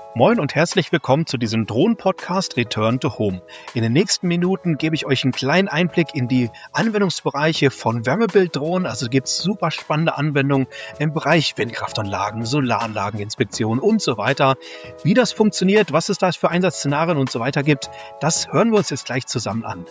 Moin und herzlich willkommen zu diesem Drohnen-Podcast Return to Home. In den nächsten Minuten gebe ich euch einen kleinen Einblick in die Anwendungsbereiche von Wärmebilddrohnen. Also gibt es super spannende Anwendungen im Bereich Windkraftanlagen, Solaranlageninspektion und so weiter. Wie das funktioniert, was es da für Einsatzszenarien und so weiter gibt, das hören wir uns jetzt gleich zusammen an.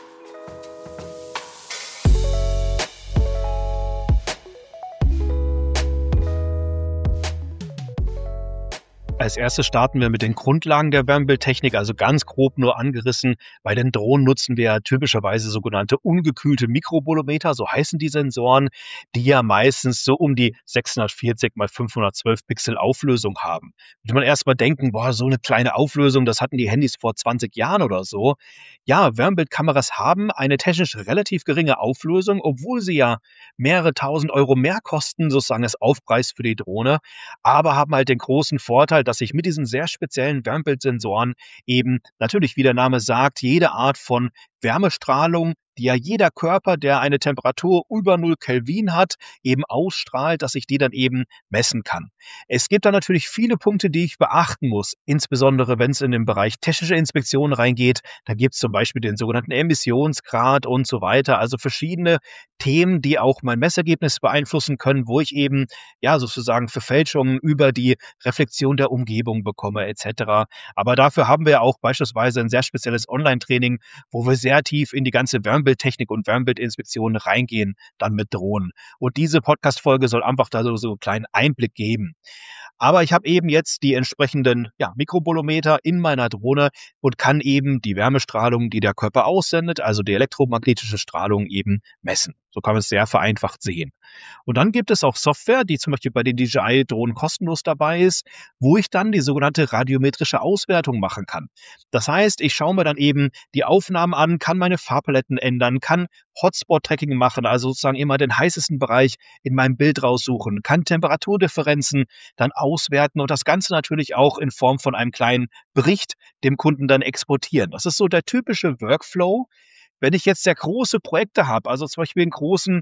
Als erstes starten wir mit den Grundlagen der Wärmebildtechnik, also ganz grob nur angerissen. Bei den Drohnen nutzen wir ja typischerweise sogenannte ungekühlte Mikrobolometer, so heißen die Sensoren, die ja meistens so um die 640 mal 512 Pixel Auflösung haben. Würde man erstmal denken, boah, so eine kleine Auflösung, das hatten die Handys vor 20 Jahren oder so. Ja, Wärmebildkameras haben eine technisch relativ geringe Auflösung, obwohl sie ja mehrere tausend Euro mehr kosten, sozusagen als Aufpreis für die Drohne, aber haben halt den großen Vorteil, dass ich mit diesen sehr speziellen Wärmebildsensoren eben natürlich, wie der Name sagt, jede Art von Wärmestrahlung, die ja jeder Körper, der eine Temperatur über 0 Kelvin hat, eben ausstrahlt, dass ich die dann eben messen kann. Es gibt da natürlich viele Punkte, die ich beachten muss, insbesondere wenn es in den Bereich technische Inspektion reingeht. Da gibt es zum Beispiel den sogenannten Emissionsgrad und so weiter, also verschiedene Themen, die auch mein Messergebnis beeinflussen können, wo ich eben ja sozusagen Verfälschungen über die Reflexion der Umgebung bekomme etc. Aber dafür haben wir auch beispielsweise ein sehr spezielles Online-Training, wo wir sehr tief in die ganze Wärmebildtechnik und Wärmebildinspektion reingehen, dann mit Drohnen. Und diese Podcast-Folge soll einfach da so einen kleinen Einblick geben. Aber ich habe eben jetzt die entsprechenden Mikrobolometer in meiner Drohne und kann eben die Wärmestrahlung, die der Körper aussendet, also die elektromagnetische Strahlung eben messen. So kann man es sehr vereinfacht sehen. Und dann gibt es auch Software, die zum Beispiel bei den DJI-Drohnen kostenlos dabei ist, wo ich dann die sogenannte radiometrische Auswertung machen kann. Das heißt, ich schaue mir dann eben die Aufnahmen an, kann meine Farbpaletten ändern, kann Hotspot-Tracking machen, also sozusagen immer den heißesten Bereich in meinem Bild raussuchen, kann Temperaturdifferenzen dann auswerten und das Ganze natürlich auch in Form von einem kleinen Bericht dem Kunden dann exportieren. Das ist so der typische Workflow. Wenn ich jetzt sehr große Projekte habe, also zum Beispiel einen großen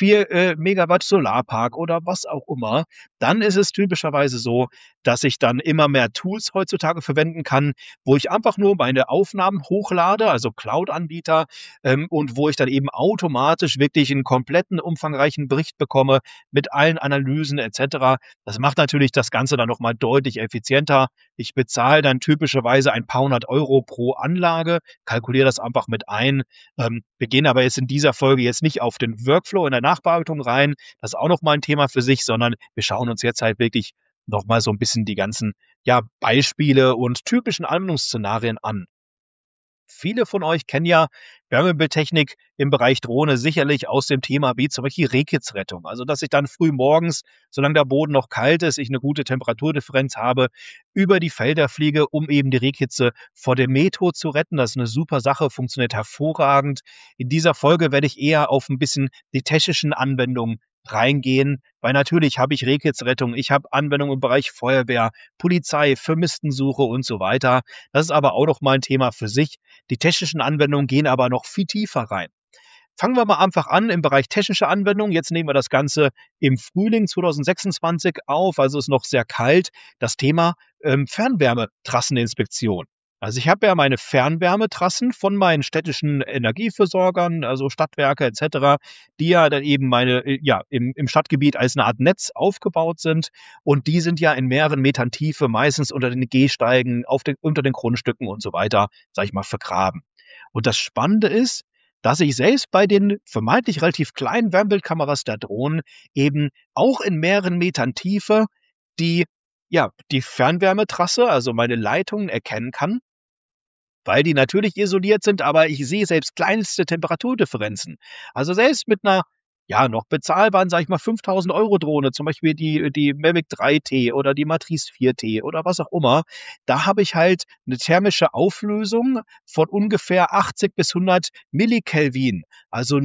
4 Megawatt Solarpark oder was auch immer, dann ist es typischerweise so, dass ich dann immer mehr Tools heutzutage verwenden kann, wo ich einfach nur meine Aufnahmen hochlade, also Cloud-Anbieter, und wo ich dann eben automatisch wirklich einen kompletten, umfangreichen Bericht bekomme mit allen Analysen etc. Das macht natürlich das Ganze dann nochmal deutlich effizienter. Ich bezahle dann typischerweise ein paar hundert Euro pro Anlage, kalkuliere das einfach mit ein. Wir gehen aber jetzt in dieser Folge jetzt nicht auf den Workflow in der Nachbearbeitung rein. Das ist auch nochmal ein Thema für sich, sondern wir schauen uns jetzt halt wirklich nochmal so ein bisschen die ganzen Beispiele und typischen Anwendungsszenarien an. Viele von euch kennen ja Wärmebildtechnik im Bereich Drohne sicherlich aus dem Thema wie zum Beispiel Rehkitzrettung. Also, dass ich dann früh morgens, solange der Boden noch kalt ist, ich eine gute Temperaturdifferenz habe, über die Felder fliege, um eben die Rehkitze vor dem Mähtod zu retten. Das ist eine super Sache, funktioniert hervorragend. In dieser Folge werde ich eher auf ein bisschen die technischen Anwendungen reingehen, weil natürlich habe ich Rehkitzrettung, ich habe Anwendungen im Bereich Feuerwehr, Polizei, Vermisstensuche und so weiter. Das ist aber auch noch mal ein Thema für sich. Die technischen Anwendungen gehen aber noch viel tiefer rein. Fangen wir mal einfach an im Bereich technische Anwendungen. Jetzt nehmen wir das Ganze im Frühling 2026 auf, also ist noch sehr kalt. Das Thema Fernwärmetrasseninspektion. Also ich habe ja meine Fernwärmetrassen von meinen städtischen Energieversorgern, also Stadtwerke etc., die ja dann eben im Stadtgebiet als eine Art Netz aufgebaut sind und die sind ja in mehreren Metern Tiefe, meistens unter den Gehsteigen, unter den Grundstücken und so weiter, sage ich mal, vergraben. Und das Spannende ist, dass ich selbst bei den vermeintlich relativ kleinen Wärmebildkameras der Drohnen eben auch in mehreren Metern Tiefe die Fernwärmetrasse, also meine Leitungen erkennen kann, weil die natürlich isoliert sind, aber ich sehe selbst kleinste Temperaturdifferenzen. Also selbst mit einer noch bezahlbaren, sage ich mal, 5.000 Euro Drohne, zum Beispiel die Mavic 3T oder die Matrice 4T oder was auch immer, da habe ich halt eine thermische Auflösung von ungefähr 80 bis 100 Millikelvin, also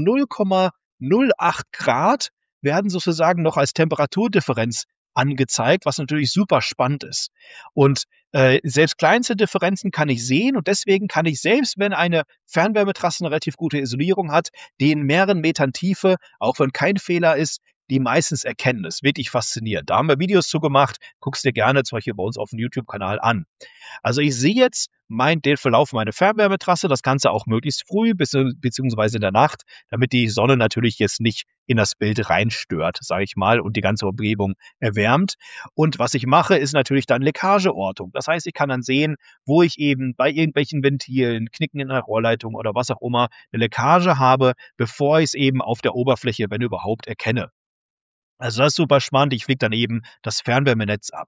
0,08 Grad werden sozusagen noch als Temperaturdifferenz angezeigt, was natürlich super spannend ist. Und selbst kleinste Differenzen kann ich sehen und deswegen kann ich selbst, wenn eine Fernwärmetrasse eine relativ gute Isolierung hat, die in mehreren Metern Tiefe, auch wenn kein Fehler ist, die meistens erkennen. Das ist wirklich faszinierend. Da haben wir Videos zu gemacht. Guckst dir gerne zum Beispiel bei uns auf dem YouTube-Kanal an. Also ich sehe jetzt den Verlauf meiner Fernwärmetrasse, das Ganze auch möglichst früh beziehungsweise in der Nacht, damit die Sonne natürlich jetzt nicht in das Bild reinstört, sage ich mal, und die ganze Umgebung erwärmt. Und was ich mache, ist natürlich dann Leckageortung. Das heißt, ich kann dann sehen, wo ich eben bei irgendwelchen Ventilen, Knicken in der Rohrleitung oder was auch immer eine Leckage habe, bevor ich es eben auf der Oberfläche, wenn überhaupt, erkenne. Also das ist super spannend. Ich fliege dann eben das Fernwärmenetz ab.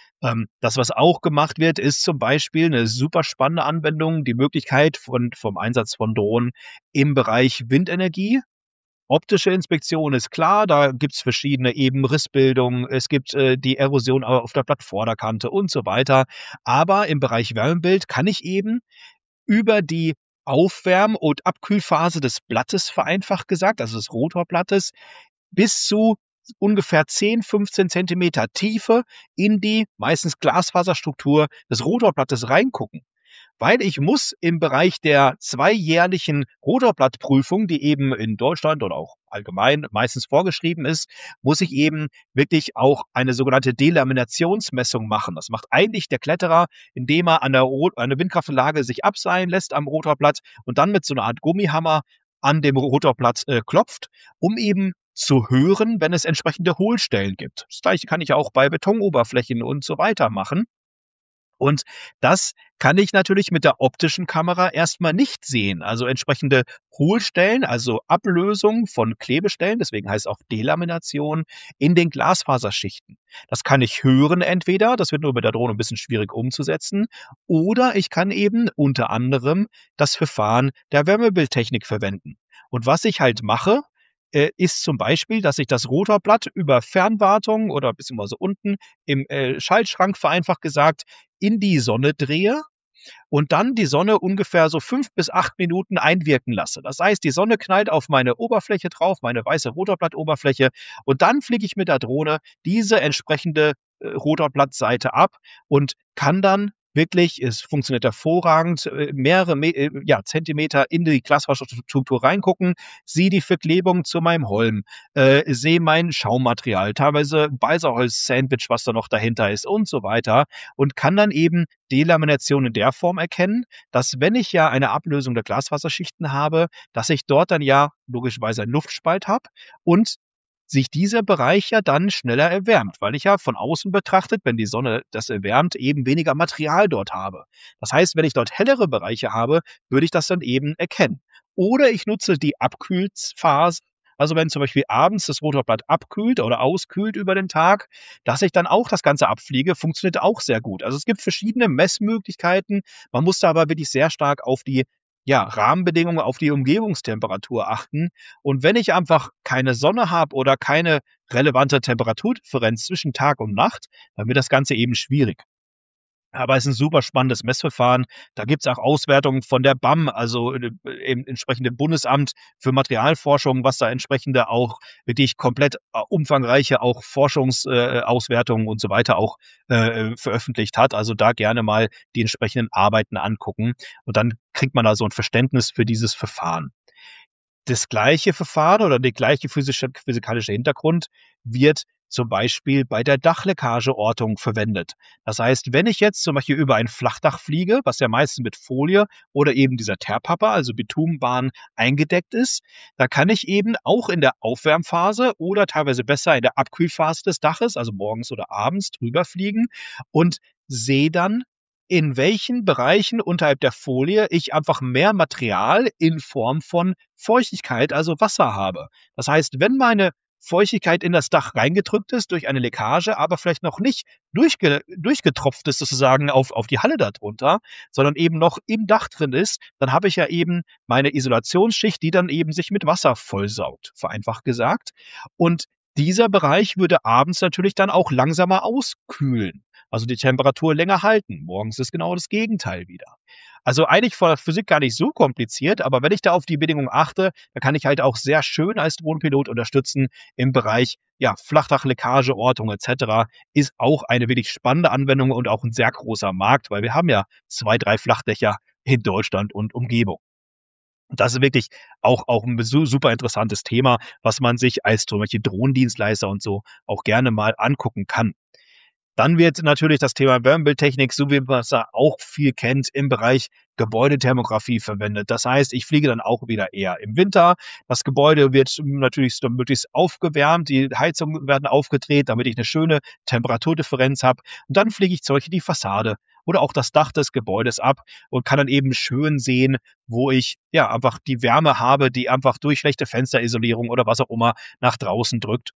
Das, was auch gemacht wird, ist zum Beispiel eine super spannende Anwendung, die Möglichkeit vom Einsatz von Drohnen im Bereich Windenergie. Optische Inspektion ist klar, da gibt's verschiedene eben Rissbildungen, es gibt die Erosion auf der Blattvorderkante und so weiter. Aber im Bereich Wärmebild kann ich eben über die Aufwärm- und Abkühlphase des Blattes, vereinfacht gesagt, also des Rotorblattes, bis zu ungefähr 10, 15 Zentimeter Tiefe in die meistens Glasfaserstruktur des Rotorblattes reingucken. Weil ich muss im Bereich der zweijährlichen Rotorblattprüfung, die eben in Deutschland oder auch allgemein meistens vorgeschrieben ist, muss ich eben wirklich auch eine sogenannte Delaminationsmessung machen. Das macht eigentlich der Kletterer, indem er an der Windkraftanlage sich abseilen lässt am Rotorblatt und dann mit so einer Art Gummihammer an dem Rotorblatt klopft, um eben zu hören, wenn es entsprechende Hohlstellen gibt. Das gleiche kann ich auch bei Betonoberflächen und so weiter machen. Und das kann ich natürlich mit der optischen Kamera erstmal nicht sehen. Also entsprechende Hohlstellen, also Ablösung von Klebestellen, deswegen heißt es auch Delamination, in den Glasfaserschichten. Das kann ich hören entweder, das wird nur mit der Drohne ein bisschen schwierig umzusetzen, oder ich kann eben unter anderem das Verfahren der Wärmebildtechnik verwenden. Und was ich halt mache, ist zum Beispiel, dass ich das Rotorblatt über Fernwartung oder beziehungsweise unten im Schaltschrank, vereinfacht gesagt, in die Sonne drehe und dann die Sonne ungefähr so 5 bis 8 Minuten einwirken lasse. Das heißt, die Sonne knallt auf meine Oberfläche drauf, meine weiße Rotorblattoberfläche, und dann fliege ich mit der Drohne diese entsprechende Rotorblattseite ab und kann dann wirklich, es funktioniert hervorragend, mehrere Zentimeter in die Glasfaserstruktur reingucken, sehe die Verklebung zu meinem Holm, sehe mein Schaummaterial, teilweise Balsaholz-Sandwich, was da noch dahinter ist und so weiter, und kann dann eben Delamination in der Form erkennen, dass, wenn ich ja eine Ablösung der Glasfaserschichten habe, dass ich dort dann ja logischerweise einen Luftspalt habe und sich dieser Bereich ja dann schneller erwärmt, weil ich ja von außen betrachtet, wenn die Sonne das erwärmt, eben weniger Material dort habe. Das heißt, wenn ich dort hellere Bereiche habe, würde ich das dann eben erkennen. Oder ich nutze die Abkühlphase, also wenn zum Beispiel abends das Rotorblatt abkühlt oder auskühlt über den Tag, dass ich dann auch das Ganze abfliege, funktioniert auch sehr gut. Also es gibt verschiedene Messmöglichkeiten. Man muss da aber wirklich sehr stark auf die Rahmenbedingungen, auf die Umgebungstemperatur achten. Und wenn ich einfach keine Sonne habe oder keine relevante Temperaturdifferenz zwischen Tag und Nacht, dann wird das Ganze eben schwierig. Aber es ist ein super spannendes Messverfahren. Da gibt's auch Auswertungen von der BAM, also im entsprechenden Bundesamt für Materialforschung, was da entsprechende auch wirklich komplett umfangreiche auch Forschungsauswertungen Auswertungen und so weiter auch veröffentlicht hat. Also da gerne mal die entsprechenden Arbeiten angucken. Und dann kriegt man da so ein Verständnis für dieses Verfahren. Das gleiche Verfahren oder der gleiche physikalische Hintergrund wird zum Beispiel bei der Dachleckageortung verwendet. Das heißt, wenn ich jetzt zum Beispiel über ein Flachdach fliege, was ja meistens mit Folie oder eben dieser Teerpappe, also Bitumenbahn, eingedeckt ist, da kann ich eben auch in der Aufwärmphase oder teilweise besser in der Abkühlphase des Daches, also morgens oder abends, drüber fliegen und sehe dann, in welchen Bereichen unterhalb der Folie ich einfach mehr Material in Form von Feuchtigkeit, also Wasser habe. Das heißt, wenn meine Feuchtigkeit in das Dach reingedrückt ist durch eine Leckage, aber vielleicht noch nicht durchgetropft ist sozusagen auf die Halle darunter, sondern eben noch im Dach drin ist, dann habe ich ja eben meine Isolationsschicht, die dann eben sich mit Wasser vollsaugt, vereinfacht gesagt. Und dieser Bereich würde abends natürlich dann auch langsamer auskühlen, also die Temperatur länger halten. Morgens ist genau das Gegenteil wieder. Also eigentlich von der Physik gar nicht so kompliziert, aber wenn ich da auf die Bedingungen achte, dann kann ich halt auch sehr schön als Drohnenpilot unterstützen im Bereich Flachdachleckage, Ortung etc. Ist auch eine wirklich spannende Anwendung und auch ein sehr großer Markt, weil wir haben ja 2, 3 Flachdächer in Deutschland und Umgebung. Und das ist wirklich auch ein super interessantes Thema, was man sich als zum Beispiel Drohnendienstleister und so auch gerne mal angucken kann. Dann wird natürlich das Thema Wärmebildtechnik, so wie man es da auch viel kennt, im Bereich Gebäudethermografie verwendet. Das heißt, ich fliege dann auch wieder eher im Winter. Das Gebäude wird natürlich so möglichst aufgewärmt, die Heizungen werden aufgedreht, damit ich eine schöne Temperaturdifferenz habe. Und dann fliege ich zum Beispiel die Fassade oder auch das Dach des Gebäudes ab und kann dann eben schön sehen, wo ich ja einfach die Wärme habe, die einfach durch schlechte Fensterisolierung oder was auch immer nach draußen drückt.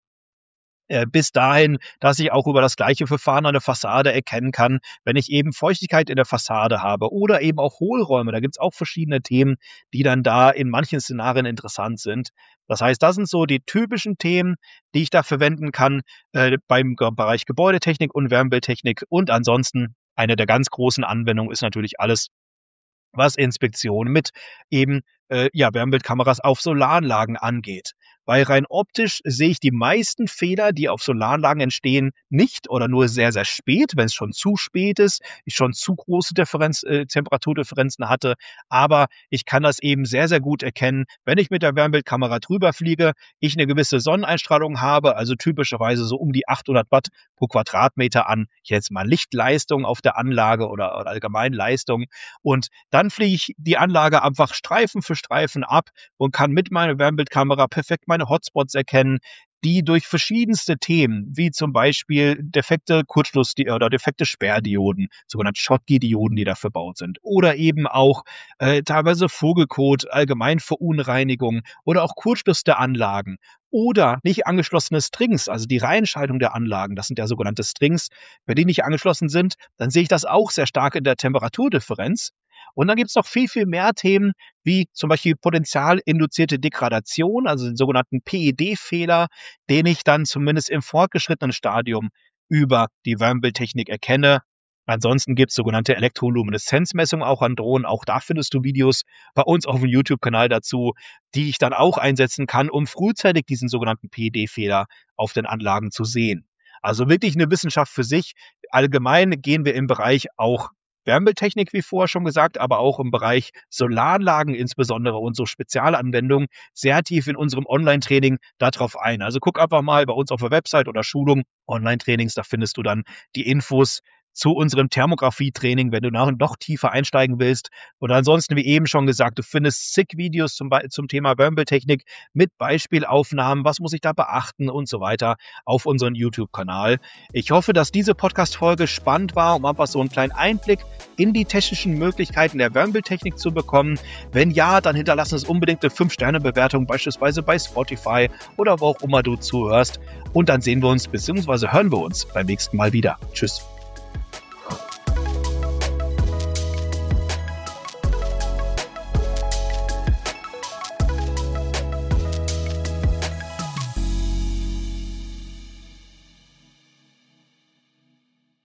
Bis dahin, dass ich auch über das gleiche Verfahren an der Fassade erkennen kann, wenn ich eben Feuchtigkeit in der Fassade habe oder eben auch Hohlräume. Da gibt's auch verschiedene Themen, die dann da in manchen Szenarien interessant sind. Das heißt, das sind so die typischen Themen, die ich da verwenden kann beim Bereich Gebäudetechnik und Wärmebildtechnik. Und ansonsten eine der ganz großen Anwendungen ist natürlich alles, was Inspektionen mit eben Wärmebildkameras auf Solaranlagen angeht. Weil rein optisch sehe ich die meisten Fehler, die auf Solaranlagen entstehen, nicht oder nur sehr, sehr spät, wenn es schon zu spät ist, ich schon zu große Temperaturdifferenzen hatte. Aber ich kann das eben sehr, sehr gut erkennen, wenn ich mit der Wärmebildkamera drüber fliege, ich eine gewisse Sonneneinstrahlung habe, also typischerweise so um die 800 Watt pro Quadratmeter an, jetzt mal Lichtleistung auf der Anlage oder allgemein Leistung. Und dann fliege ich die Anlage einfach Streifen für Streifen ab und kann mit meiner Wärmebildkamera perfekt meine Hotspots erkennen, die durch verschiedenste Themen, wie zum Beispiel defekte oder defekte Sperrdioden, sogenannte Schottky-Dioden, die da verbaut sind, oder eben auch teilweise Vogelkot, Allgemeinverunreinigung oder auch Kurzschluss der Anlagen oder nicht angeschlossene Strings, also die Reihenschaltung der Anlagen, das sind ja sogenannte Strings, wenn die nicht angeschlossen sind, dann sehe ich das auch sehr stark in der Temperaturdifferenz. Und dann gibt es noch viel, viel mehr Themen, wie zum Beispiel potentialinduzierte Degradation, also den sogenannten PED-Fehler, den ich dann zumindest im fortgeschrittenen Stadium über die Wärmebildtechnik erkenne. Ansonsten gibt es sogenannte Elektrolumineszenzmessungen auch an Drohnen. Auch da findest du Videos bei uns auf dem YouTube-Kanal dazu, die ich dann auch einsetzen kann, um frühzeitig diesen sogenannten PED-Fehler auf den Anlagen zu sehen. Also wirklich eine Wissenschaft für sich. Allgemein gehen wir im Bereich auch Wärmebildtechnik, wie vorher schon gesagt, aber auch im Bereich Solaranlagen insbesondere und so Spezialanwendungen sehr tief in unserem Online-Training darauf ein. Also guck einfach mal bei uns auf der Website oder Schulung, Online-Trainings, da findest du dann die Infos zu unserem Thermografie-Training, wenn du noch tiefer einsteigen willst. Und ansonsten, wie eben schon gesagt, du findest zig Videos zum Thema Wärmebildtechnik mit Beispielaufnahmen, was muss ich da beachten und so weiter auf unserem YouTube-Kanal. Ich hoffe, dass diese Podcast-Folge spannend war, um einfach so einen kleinen Einblick in die technischen Möglichkeiten der Wärmebildtechnik zu bekommen. Wenn ja, dann hinterlass uns unbedingt eine 5-Sterne-Bewertung, beispielsweise bei Spotify oder wo auch immer du zuhörst. Und dann sehen wir uns bzw. hören wir uns beim nächsten Mal wieder. Tschüss.